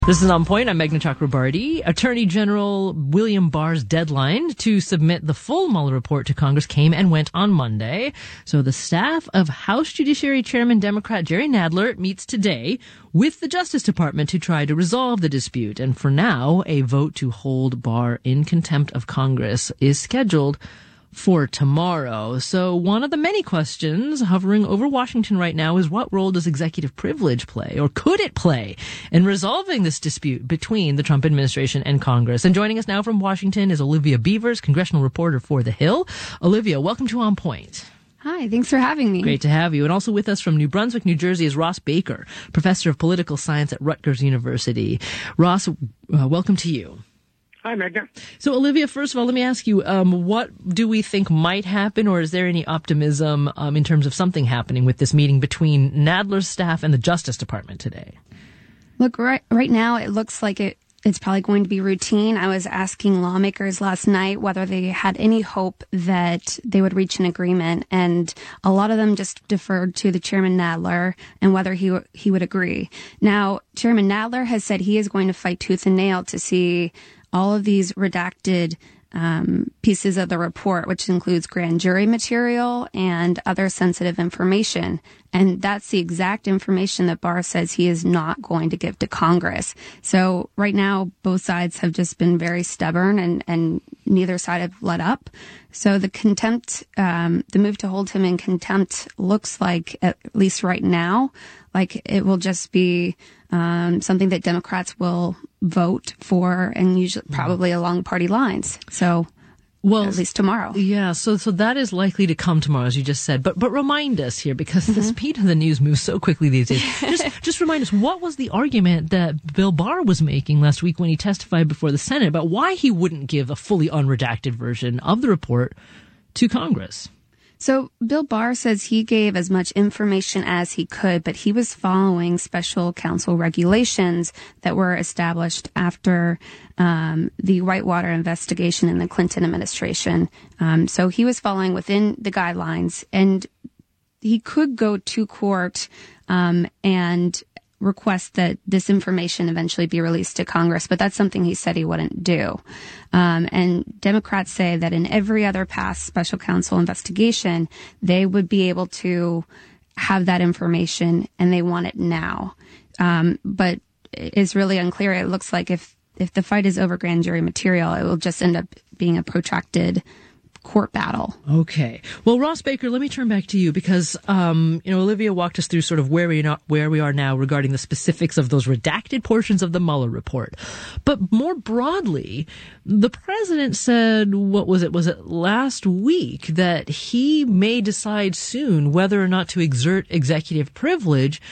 This is On Point. I'm Meghna Chakrabarty. Attorney General William Barr's deadline to submit the full Mueller report to Congress came and went on Monday. So the staff of House Judiciary Chairman Democrat Jerry Nadler meets today with the Justice Department to try to resolve the dispute. And for now, a vote to hold Barr in contempt of Congress is scheduled for tomorrow. So one of the many questions hovering over Washington right now is, what role does executive privilege play, or could it play, in resolving this dispute between the Trump administration and Congress? And joining us now from Washington is Olivia Beavers, congressional reporter for The Hill. Olivia, welcome to On Point. Hi, thanks for having me. Great to have you. And also with us from New Brunswick, New Jersey is Ross Baker, professor of political science at Rutgers University. Ross, welcome to you. Hi, Meghna. So, Olivia, first of all, let me ask you, what do we think might happen, or is there any optimism in terms of something happening with this meeting between Nadler's staff and the Justice Department today? Look, right now it looks like it's probably going to be routine. I was asking lawmakers last night whether they had any hope that they would reach an agreement, and a lot of them just deferred to the Chairman Nadler and whether he would agree. Now, Chairman Nadler has said he is going to fight tooth and nail to see all of these redacted pieces of the report, which includes grand jury material and other sensitive information. And that's the exact information that Barr says he is not going to give to Congress. So right now, both sides have just been very stubborn, and neither side have let up. So the contempt, the move to hold him in contempt looks like, at least right now, like it will just be something that Democrats will vote for, and usually probably along party lines. So, well, at least tomorrow. Yeah, so that is likely to come tomorrow, as you just said. But remind us here, because the speed of the news moves so quickly these days. Just remind us, what was the argument that Bill Barr was making last week when he testified before the Senate about why he wouldn't give a fully unredacted version of the report to Congress? So Bill Barr says he gave as much information as he could, but he was following special counsel regulations that were established after the Whitewater investigation in the Clinton administration. So he was following within the guidelines, and he could go to court and request that this information eventually be released to Congress, but that's something he said he wouldn't do. And Democrats say that in every other past special counsel investigation, they would be able to have that information, and they want it now. But it's really unclear. It looks like if the fight is over grand jury material, it will just end up being a protracted court battle. Okay. Well, Ross Baker, let me turn back to you because, Olivia walked us through sort of where we are now regarding the specifics of those redacted portions of the Mueller report. But more broadly, the president said, was it last week, that he may decide soon whether or not to exert executive privilege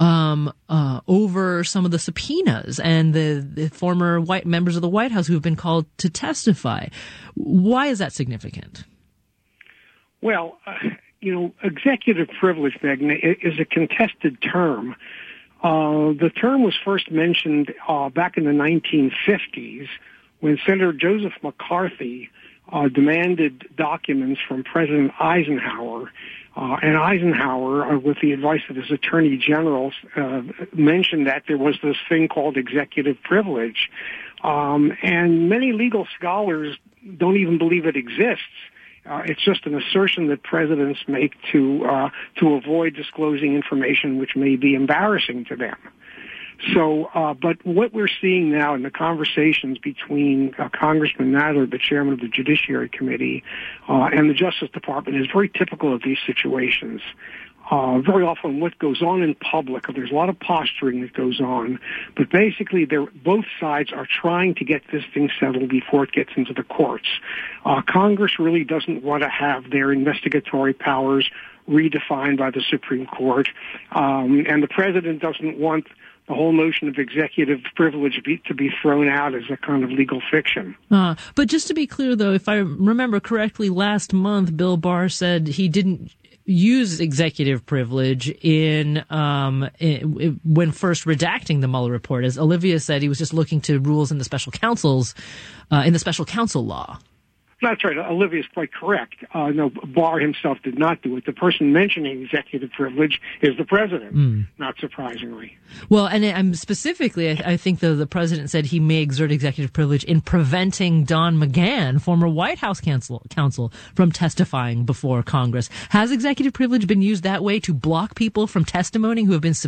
over some of the subpoenas and the former white members of the White House who have been called to testify. Why is that significant? Well, executive privilege, Meghna, is a contested term. The term was first mentioned back in the 1950s when Senator Joseph McCarthy demanded documents from President Eisenhower. And Eisenhower, with the advice of his attorney general, mentioned that there was this thing called executive privilege. And many legal scholars don't even believe it exists. It's just an assertion that presidents make to avoid disclosing information which may be embarrassing to them. So, but what we're seeing now in the conversations between Congressman Nadler, the chairman of the Judiciary Committee, and the Justice Department is very typical of these situations. Very often what goes on in public, there's a lot of posturing that goes on, but basically both sides are trying to get this thing settled before it gets into the courts. Congress really doesn't want to have their investigatory powers redefined by the Supreme Court, and the president doesn't want the whole notion of executive privilege to be thrown out as a kind of legal fiction. But just to be clear, though, if I remember correctly, last month Bill Barr said he didn't use executive privilege when first redacting the Mueller report. As Olivia said, he was just looking to rules in the special counsel law. That's right. Olivia's quite correct. No, Barr himself did not do it. The person mentioning executive privilege is the president, not surprisingly. Well, and I'm specifically, I think the president said he may exert executive privilege in preventing Don McGahn, former White House counsel, from testifying before Congress. Has executive privilege been used that way to block people from testifying who have been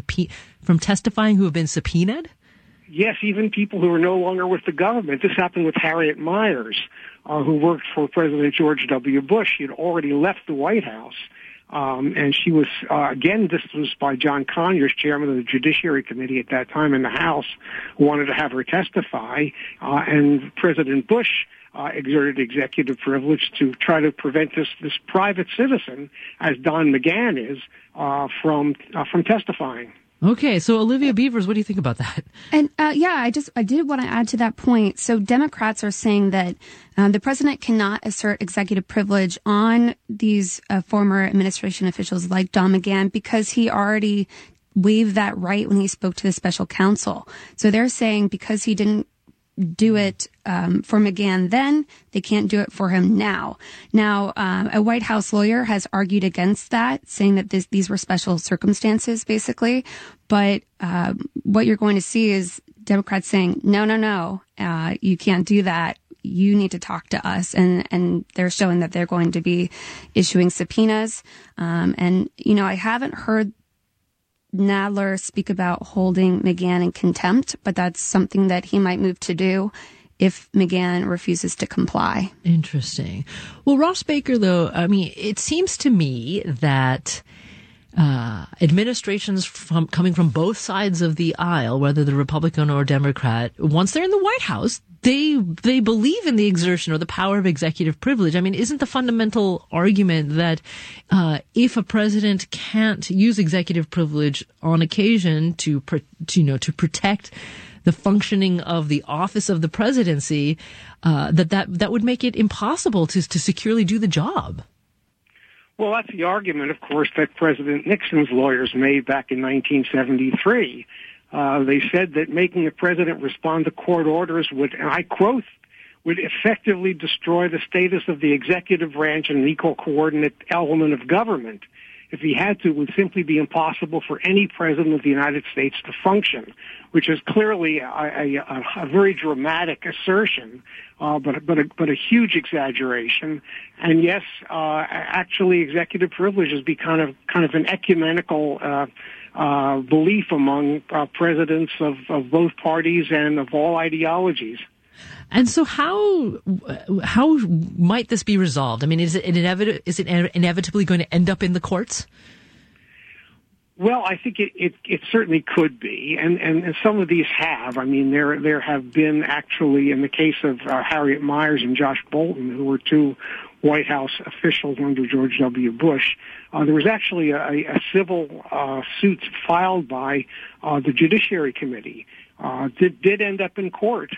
subpoenaed? Yes, even people who are no longer with the government. This happened with Harriet Miers, who worked for President George W. Bush. She had already left the White House, and she was, again, this was by John Conyers, chairman of the Judiciary Committee at that time in the House, who wanted to have her testify, and President Bush exerted executive privilege to try to prevent this private citizen, as Don McGahn is, from testifying. Okay, so Olivia Beavers, what do you think about that? And I did want to add to that point. So Democrats are saying that the president cannot assert executive privilege on these former administration officials like Don McGahn because he already waived that right when he spoke to the special counsel. So they're saying because he didn't do it for McGahn then, they can't do it for him now. Now, a White House lawyer has argued against that, saying that these were special circumstances, basically. But what you're going to see is Democrats saying, no, you can't do that. You need to talk to us. And they're showing that they're going to be issuing subpoenas. And I haven't heard Nadler speak about holding McGahn in contempt, but that's something that he might move to do if McGahn refuses to comply. Interesting. Well, Ross Baker, though, I mean, it seems to me that administrations coming from both sides of the aisle, whether the Republican or Democrat, once they're in the White House, they believe in the exertion or the power of executive privilege. I mean, isn't the fundamental argument that if a president can't use executive privilege on occasion to protect the functioning of the office of the presidency, that would make it impossible to securely do the job? Well, that's the argument, of course, that President Nixon's lawyers made back in 1973. They said that making the president respond to court orders would, and I quote, would effectively destroy the status of the executive branch and an equal coordinate element of government. If he had to, it would simply be impossible for any president of the United States to function, which is clearly a very dramatic assertion, but a huge exaggeration. And yes, actually, executive privilege has become kind of an ecumenical belief among presidents of both parties and of all ideologies. And so how might this be resolved? I mean, is it inevitably going to end up in the courts? Well, I think it certainly could be, and some of these have. I mean, there have been actually, in the case of Harriet Miers and Josh Bolten, who were two White House officials under George W. Bush, there was actually a civil suit filed by the Judiciary Committee. Did end up in court.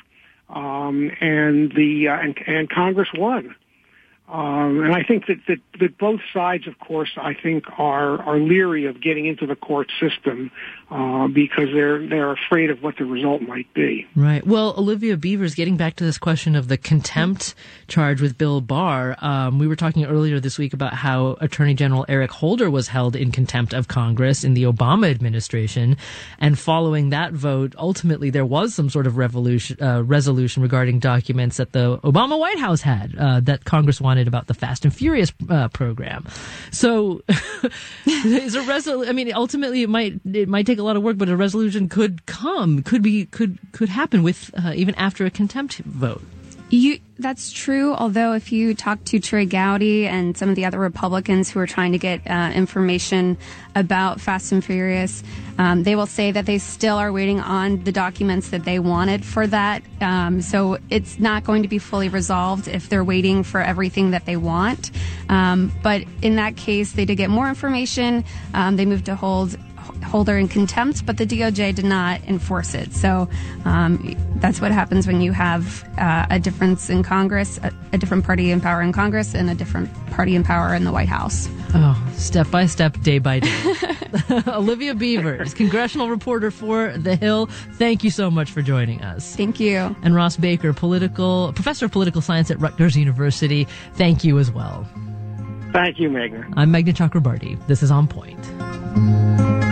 And Congress won. And I think that both sides, of course, I think are leery of getting into the court system because they're afraid of what the result might be. Right. Well, Olivia Beavers, getting back to this question of the contempt charge with Bill Barr, we were talking earlier this week about how Attorney General Eric Holder was held in contempt of Congress in the Obama administration, and following that vote, ultimately there was some sort of resolution regarding documents that the Obama White House had that Congress wanted about the Fast and Furious program. So, is ultimately it might take a lot of work, but a resolution could happen with even after a contempt vote. That's true, although if you talk to Trey Gowdy and some of the other Republicans who are trying to get information about Fast and Furious, they will say that they still are waiting on the documents that they wanted for that. So it's not going to be fully resolved if they're waiting for everything that they want. But in that case, they did get more information. They moved to Holder in contempt, but the DOJ did not enforce it. So that's what happens when you have a difference in Congress, a different party in power in Congress and a different party in power in the White House. Oh, step by step, day by day. Olivia Beavers, congressional reporter for The Hill. Thank you so much for joining us. Thank you. And Ross Baker, professor of political science at Rutgers University. Thank you as well. Thank you, Meghna. I'm Meghna Chakrabarti. This is On Point.